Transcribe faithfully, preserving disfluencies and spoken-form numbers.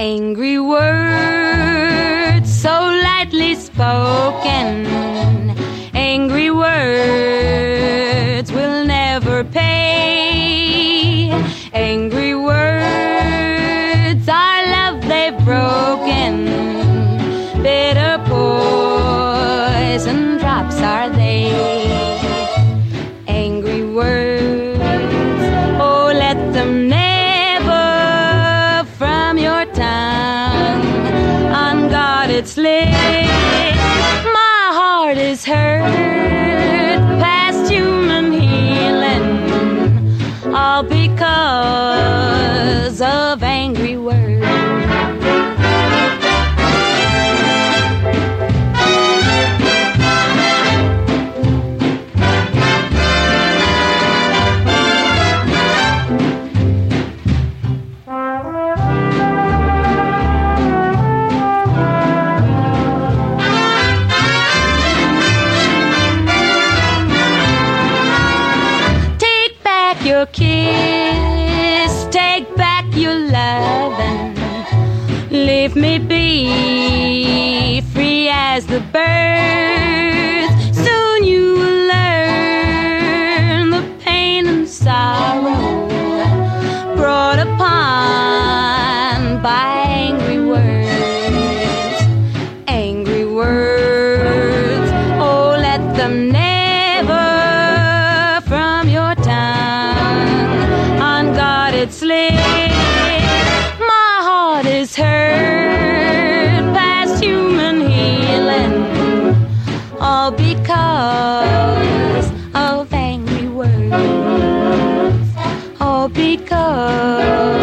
Angry words so lightly spoken, angry words will never pay. Angry words, our love they've broken, bitter poison drops are they. Angry words, oh let them never from your tongue unguarded slip. My heart is hurt past human healing, all because of angry words. Your kiss, take back your lovin', leave me be free as the bird. Soon you will learn the pain and sorrow brought upon by angry words. Angry words, oh let them never from your tongue unguarded slip. My heart is hurt past human healing, all because of angry words, all because